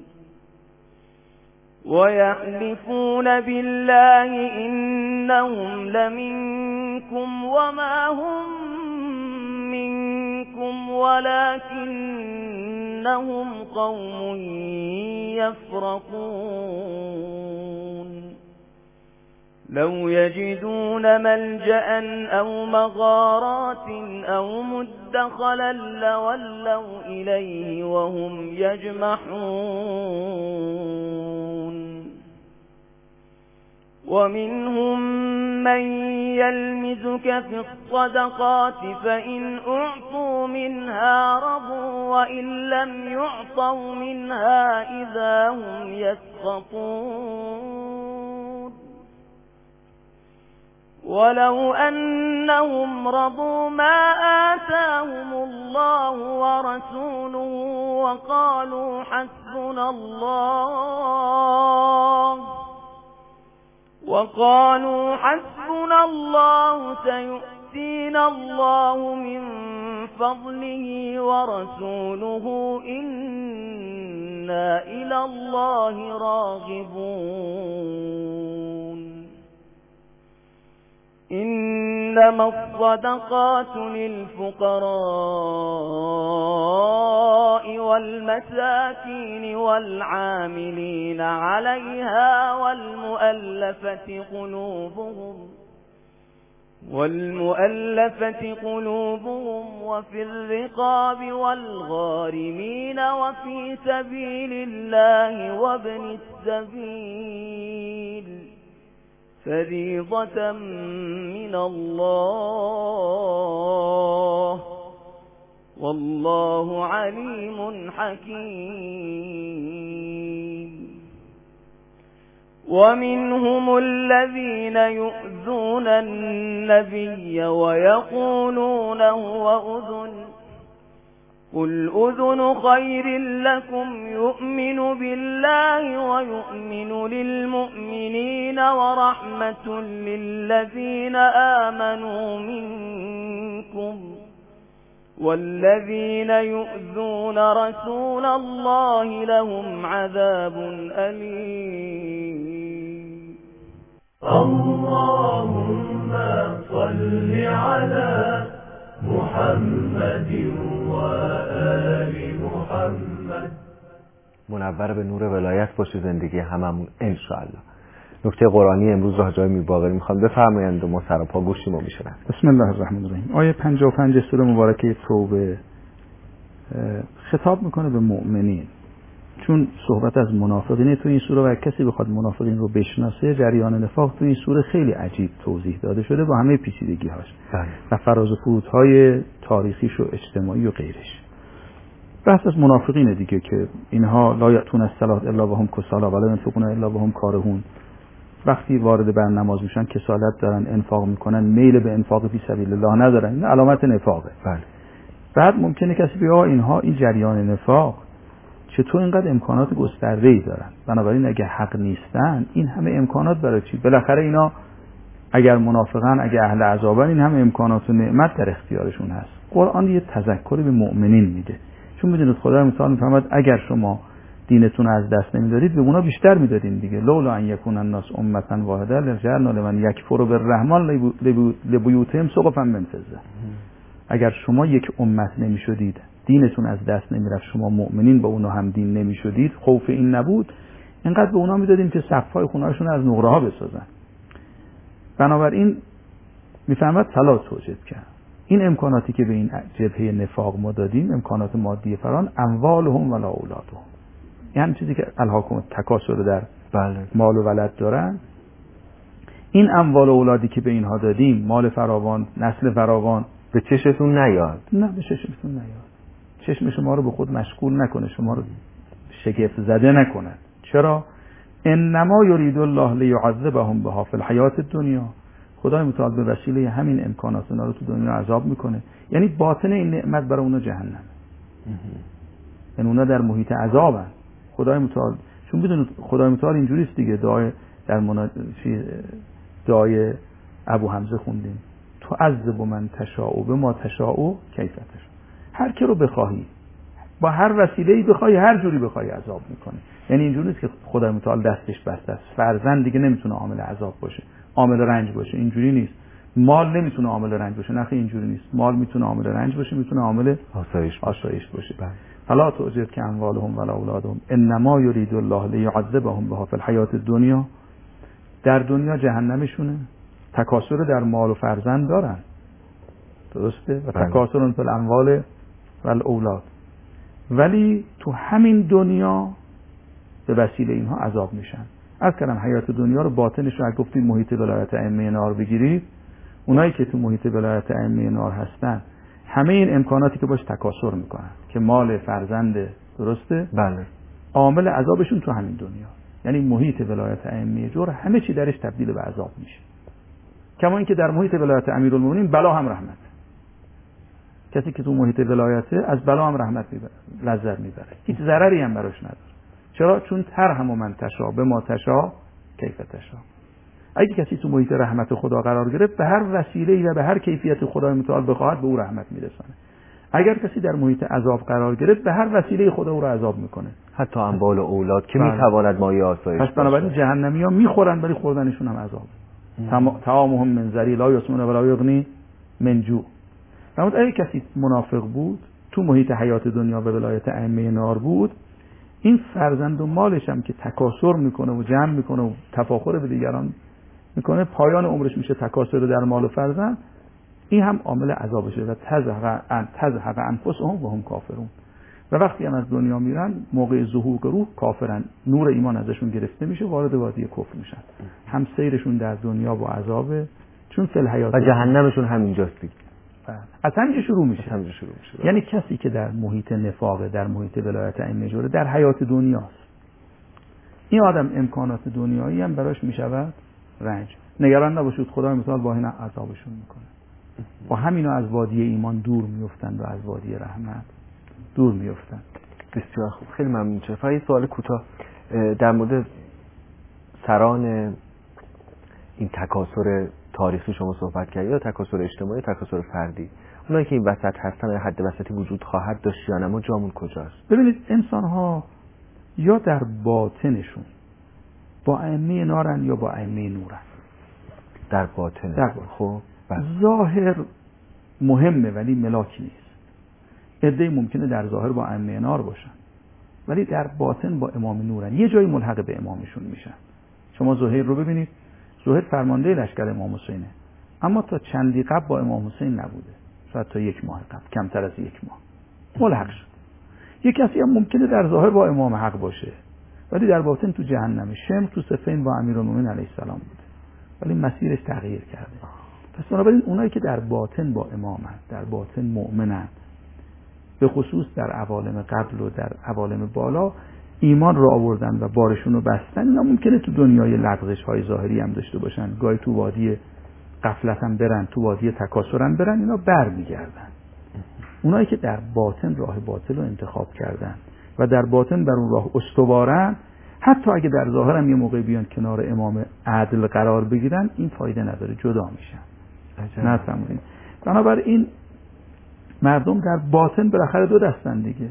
ويحلفون بالله إنهم لمنكم وما هم منكم ولكنهم قوم يفرقون لو يجدون ملجأ أو مغارات أو مدخلا لولوا إليه وهم يجمحون ومنهم من يلمزك في الصدقات فإن أعطوا منها رضوا وإن لم يعطوا منها إذا هم يسخطون ولو أنهم رضوا ما آتاهم الله ورسوله وقالوا حسبنا الله وقالوا حسبنا الله سيؤتينا الله من فضله ورسوله إنا إلى الله راغبون إنما الصدقات للفقراء والمساكين والعاملين عليها والمؤلفة قلوبهم والمؤلفة قلوبهم وفي الرقاب والغارمين وفي سبيل الله وابن السبيل فريضة من الله والله عليم حكيم. ومنهم الذين يؤذون النبي ويقولون هو أذن قل أذن خير لكم يؤمن بالله ويؤمن للمؤمنين ورحمة للذين آمنوا منكم والذين يؤذون رسول الله لهم عذاب أليم. اللهم صل على محمد وآل محمد. منور به نور ولایت باشه زندگی هممون انشاءالله. نکته قرآنی امروز رو حاجی میرباقری میخوام بفرمایند و ما سر و پا گوشیم و میشنویم. بسم الله الرحمن الرحیم. آیه پنجاه و پنج سوره مبارکه توبه خطاب میکنه به مؤمنین، چون صحبت از منافقین تو این سوره و کسی بخواد منافقین رو بشناسه جریان نفاق تو این سوره خیلی عجیب توضیح داده شده با همه پیچیدگی‌هاش و فراز و فرودهای تاریخیش و اجتماعی و غیرش. بحث از منافقین دیگه که اینها لا یأتون الصلاة الا وهم کسالی ولا ينفقون الا وهم کارهون، وقتی وارد بر نماز میشن کسالت دارن، انفاق میکنن، میل به انفاق فی سبیل الله ندارن، این علامت نفاقه. بله. بعد ممکنه کسی بگه اینها این جریان نفاق چطور اینقدر امکانات گسترده‌ای دارن، بنابراین اگه حق نیستن این همه امکانات برای چی؟ بالاخره اینا اگر منافقن، اگر اهل عذابن، این همه امکانات و نعمت در اختیارشون هست. قرآن یه تذکری به مؤمنین میده، چون میدونید خدا مثال میفرماد اگر شما دینتون از دست نمیدادید به اونا بیشتر میدادین دیگه. لولا ان یکون الناس امه واحده لجعلنا لمن یکفر بالرحمن لبیوتهم سقفا من فضه. اگر شما یک امت نمیشدید، دینتون از دست نمیرفت، شما مؤمنین با اونا هم دین نمیشدید، خوف این نبود، اینقدر به اونا میدادیم که سقف‌های خونه‌هاشون از نقره ها بسازن. بنابراین میفهمد فلا توجد کرد. این امکاناتی که به این جبهه نفاق ما دادیم، امکانات مادی فران، اموالهم ولا اولادهم، یعنی چیزی که الهاکم تکاسر در بله. مال و ولد دارن، این اموال و اولادی که به اینها دادیم، مال فراوان، نسل فراوان، به چشتون نیاد. نه به چشمتون نیاد. چشم شما رو به خود مشغول نکنه، شما رو شگفت زده نکنه. چرا؟ انما یرید الله لیعذبهم بها فی الحیات الدنیا. خدای متعال به وسیله همین امکانات اونا رو تو دنیا عذاب میکنه. یعنی باطن این نعمت برای اونا جهنم. یعنی اونا در محیط عذابن. خدای متعال، چون بدونید خدای متعال اینجوری است دیگه. دعای در منا... دعای ابو حمزه خوندیم، تو عذب من تشاء به ما تشاء کیف تشاء. هر کی رو بخواهی، با هر وسیله‌ای بخوای، هر جوری بخوای عذاب میکنه. یعنی اینجوری نیست که خدای متعال دستش بسته است. فرزند دیگه نمیتونه عامل عذاب باشه، عامل رنج باشه. اینجوری نیست. مال نمیتونه عامل رنج باشه. نه اینجوری نیست. مال میتونه عامل رنج باشه، میتونه عامل آسایش آسایش باشه. فلا تعجب که اموالهم ولا اولادهم انما یرید الله لیعذبهم بها فی الحیات الدنیا. در دنیا جهنمشونه، تکاسر در مال و فرزند دارن، درسته، و تکاسر فی الاموال و الاولاد، ولی تو همین دنیا به وسیله اینها عذاب میشن. از کلم حیات دنیا رو باطنش رو اگه گفتیم محیط ولایت ائمه نار بگیرید، اونایی که تو محیط ولایت ائمه نار هستن همه این امکاناتی که باش تکاسر میکنن که مال فرزند، درسته، بله، عامل عذابشون تو همین دنیا. یعنی محیط ولایت ائمه جور همه چی درش تبدیل به عذاب میشه. کما اینکه در محیط ولایت امیرالمومنین بلا هم رحمت. کسی که تو محیط ولایته از بلا هم رحمت میبره، لذت میبره، هیچ ضرری هم براش نداره. چرا؟ چون ترحم من تشا به ما تشا کیف تشا. اگه کسی تو محیط رحمت خدا قرار گرفت، به هر وسیله‌ای و به هر کیفیت خدای متعال بخواهد به او رحمت میرسونه. اگر کسی در محیط عذاب قرار گرفت، به هر وسیله خدا او را عذاب میکنه، حتی اموال و اولاد که میتواند مایه آسایش. پس بنابراین جهنمی‌ها میخورن ولی خوردنشون هم عذاب. طعامهم من ذری لا یسمن ولا یغنی من جوع. اما اگه کسی منافق بود، تو محیط حیات دنیا و ولایت ائمه نار بود، این فرزند و مالش هم که تکاسر میکنه و جمع میکنه و تفاخر به دیگران میکنه، پایان عمرش میشه تکاسر در مال و فرزند، این هم عامل عذابشه. و تزهق ان تزهق انفسهم و هم کافرون. و وقتی هم از دنیا میرن موقع ظهور روح کافرن، نور ایمان ازشون گرفته میشه، وارد وادی کفر میشن. هم سیرشون در دنیا با عذابه، چون فی الحیات و جهنمشون همینجاست دیگه. از همینجا شروع میشه. از همینجا شروع میشه. یعنی کسی که در محیط نفاق، در محیط ولایت ائمه جوره، در حیات دنیاست، این آدم امکانات دنیایی هم براش میشود رنج. نگران نباشید، خدای متعال با اینا عذابشون میکنه. با همینا از وادی ایمان دور میافتند و از وادی رحمت دور میافتند. بسیار خوب، خیلی ممنون. چه فقط یه سوال کوتاه در مورد سران این تکاثر تاریخی شما صحبت کردید، یا تکاثر اجتماعی، تکاثر فردی، اونایی که این وسط هستن یا حد وسطی وجود خواهد داشت یا نه، ما جامون کجاست؟ ببینید انسان ها یا در باطنشون با ائمه نارن یا با ائمه نورن. در باطن. در باطن. خب ظاهر مهمه ولی ملاکی نیست. عده‌ای ممکنه در ظاهر با ائمه نار باشن ولی در باطن با امام نورن، یه جایی ملحق به امامشون میشن. شما زهیر رو ببینید، زهیر فرمانده لشکر امام حسینه، اما تا چندی قبل با امام حسین نبوده، شاید تا یک ماه قبل، کمتر از یک ماه ملحق شد. یک کسی هم ممکنه در ظاهر با امام حق باشه ولی در باطن تو جهنمه. شمر تو صفین با امیرالمومنین علیه السلام بوده ولی مسیرش تغییر کرده. پس بنابراین اونایی که در باطن با امامن، در باطن مؤمنن، به خصوص در عوالم قبل و در عوالم بالا ایمان رو آوردن و بارشون رو بستن، اینا ممکنه تو دنیای لغزش های ظاهری هم داشته باشن، گاهی تو وادی غفلت هم برن، تو وادی تکاسر هم برن، اینا بر میگردن. اونایی که در باطن راه باطل رو انتخاب کردن و در باطن بر اون راه استوارن، حتی اگه در ظاهر هم یه موقع بیان کنار امام عدل قرار بگیرن، این فایده نداره، جدا میشن. نه فهمیدین؟ بنابراین مردم در باطن بالاخره دو دستن دیگه.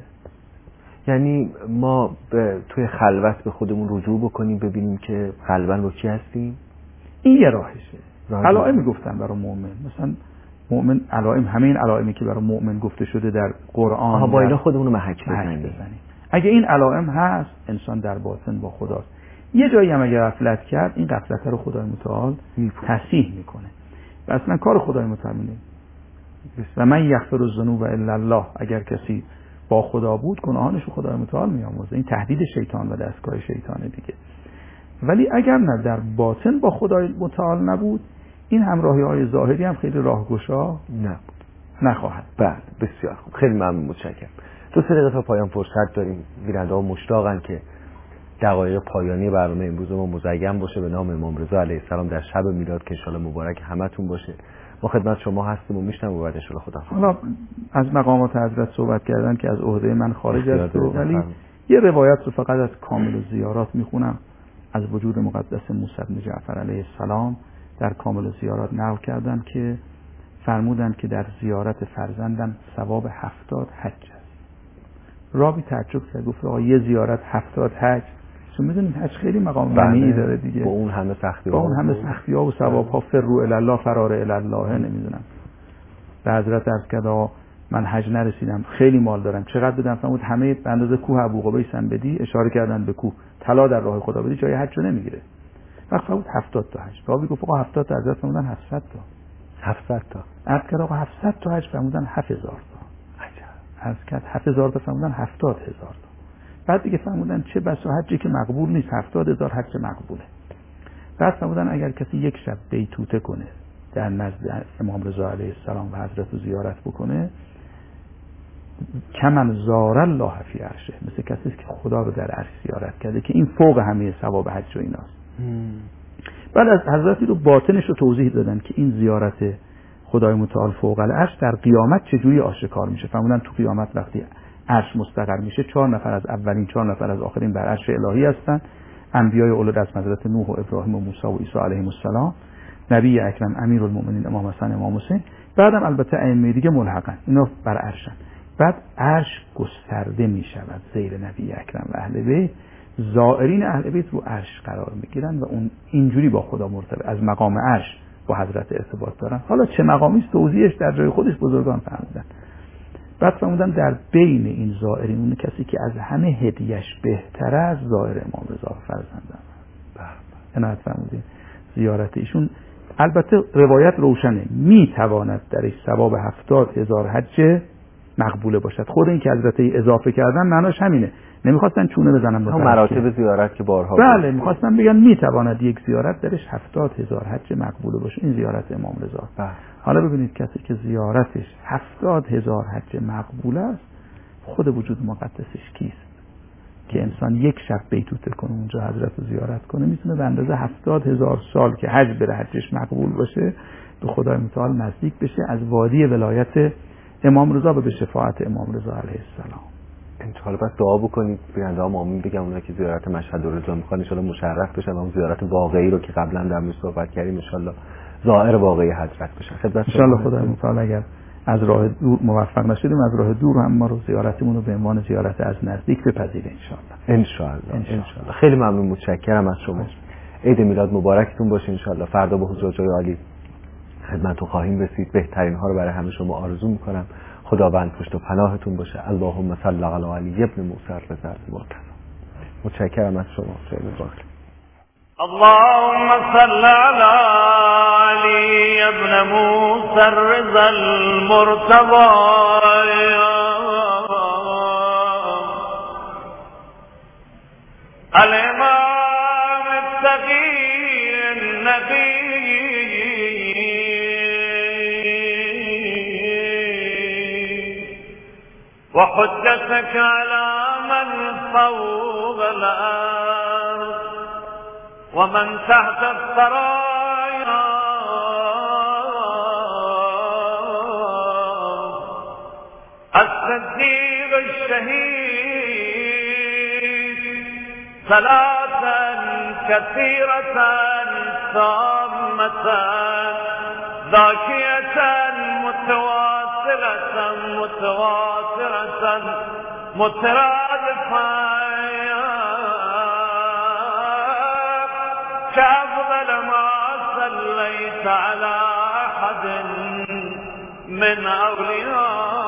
یعنی ما توی خلوت به خودمون رجوع بکنیم، ببینیم که قلباً با کی هستیم. این یه راهشه. علائم گفتن برای مؤمن، مثلا مؤمن علائم، همین علائمی که برای مؤمن گفته شده در قرآن، آها، با اینا خودمون رو محک بزنیم. اگه این علائم هست، انسان در باطن با خداست. یه جایی هم اگه غفلت کرد، این غفلت رو خدای متعال تصحیح میکنه. و اصلا کار خدای متعال اینه. و من یغفر الذنوب الا الله، اگر کسی با خدا بود گناهانش رو خدای متعال میآمرزه. این تهدید شیطان و دستگاه شیطانه دیگه. ولی اگر نه در باطن با خدای متعال نبود، این همراهی های ظاهری هم خیلی راهگشا نبود، نخواهد. بله، بسیار خوب، خیلی ممنون، متشکرم. دو سه دقیقه تا پایان فرصت داریم. بیننده ها مشتاقن که دقایق پایانی برنامه امروز ما مزین باشه به نام امام رضا علیه السلام در شب میلاد که ان شاء الله مبارک همتون باشه. ما خدمت شما هستیم و میشنم و بعد ان شاء الله خدا. حالا از مقامات حضرت صحبت کردن که از عهده من خارج است، ولی یه روایت رو فقط از کامل الزیارات میخونم، از وجود مقدس موسی بن جعفر علیه السلام در کامل الزیارات نقل کردن که فرمودن که در زیارت فرزندم ثواب هفتاد حج است. راوی تعجب کرد، گفت آقا یه زیارت هفتاد حج؟ چون میدونید حج خیلی مقام غنی داره دیگه، با اون همه سختی با اون همه سختی ها و ثواب ها. فرو الی الله فرار الی الله. نمیدونم به حضرت عرض کرد آقا من حج نرسیدم، خیلی مال دارم، چقدر بدم؟ فرمود همه به اندازه کوه ابو قبیس هم بدی. اشاره کردن به کوه. طلا در راه خدا بدی جای حج رو نمیگیره. وقت فرمود هفتاد تا حج. راوی گفت آقا هفتاد تا حضرت فرمودن هفتصد تا. هفتصد تا. عرض کرد آقا هفتصد تا حج، فرمودن هفت هزار تا. عجب. عرض کرد هفت هزار تا، فرمودن هفتاد هزار تا. بعد دیگه فرمودن چه بسا حجی که مقبول نیست، هفتاد هزار حج مقبوله. بعد فرمودن اگر کسی یک شب بیتوته کنه در نزد امام رضا علیه السلام و حضرت رو زیارت بکنه، کمن زار الله فی عرشه، مثل کسی که خدا رو در عرش زیارت کرده، که این فوق همه ثواب حج و ایناست. بعد از حضرتی رو باطنش رو توضیح دادن که این زیارت خدای متعال فوق العرش در قیامت چجوری آشکار میشه. فرمودن تو قیامت وقتی عرش مستقر میشه، چهار نفر از اولین، چهار نفر از آخرین بر عرش الهی هستن، انبیای اولوالعزم حضرت نوح و ابراهیم و موسی و عیسی علیهم السلام، نبی اکرم امیرالمومنین امام حسن امام حسین، بعدم البته ائمه دیگه ملحقن، اینا بر عرشن. بعد عرش گسترده میشود زیر نبی اکرم و اهل بیت، زائرین اهل بیت رو عرش قرار میگیرن و اون اینجوری با خدا مرتبط، از مقام عرش با حضرت ارتباط دارن. حالا چه مقامی است توضیحش در جای خودش بزرگان فرمودن. بعد فرمودن در بین این زائرین اون کسی که از همه هدیه‌اش بهتره از زائر امام رضا فرزندم. عنایت فرمودین زیارت ایشون البته روایت روشنه، میتواند درش ثواب هفتاد هزار حج مقبوله باشد. خود این که حضرت اضافه کردن معناش همینه، نمیخواستن چونه بزنن با مراتب زیارت که بارها بله میخواستن بگن میتواند یک زیارت درش هفتاد هزار حج مقبوله باشه. این زیارت امام رضا. حالا ببینید کسی که زیارتش هفتاد هزار حج مقبول است، خود وجود مقدسش کیست که انسان یک شب بیتوته کنه اونجا حضرت رو زیارت کنه، میتونه به اندازه هفتاد هزار سال که حج بره حجش مقبول باشه به خدای متعال نزدیک بشه، از وادی ولایت امام رضا به شفاعت امام رضا علیه السلام. انشالله بس دعا بکنید بیننده ها آمین بگم اونایی که زیارت مشهد رضا میخوان انشالله مشرف بشن، اون زیارت واقعی رو که قبلا در موردش صحبت کردیم انشالله زائر واقعی حضرت بشن. خدمت انشالله خدای متعال اگر از راه دور موفق نشدیم از راه دور هم ما رو زیارتمون رو به عنوان زیارت از نزدیک بپذیره انشالله. انشالله انشالله. خیلی ممنون، متشکرم از شما. عید میلاد مبارکتون باشه انشالله. فردا با حضور جای عالی خدمتتون خواهیم رسید. بهترین ها رو برای همه شما آرزو میکنم. خداوند پشت و پناهتون باشه. اللهم صل علی علی ابن موسی رضا المرتضی. متشکرم از شما. خیلی مبارک. اللهم صل على علي ابن موسى الرضا المرتضى الإمام التقي النبي وحجتك على من فوق الأرض ومن تحت الثرايا الصديق الشهيد صلاة كثيرة تامة ذاكية متواصلة متواترة مترادفة كأفضل ما صليت على أحد من أولياء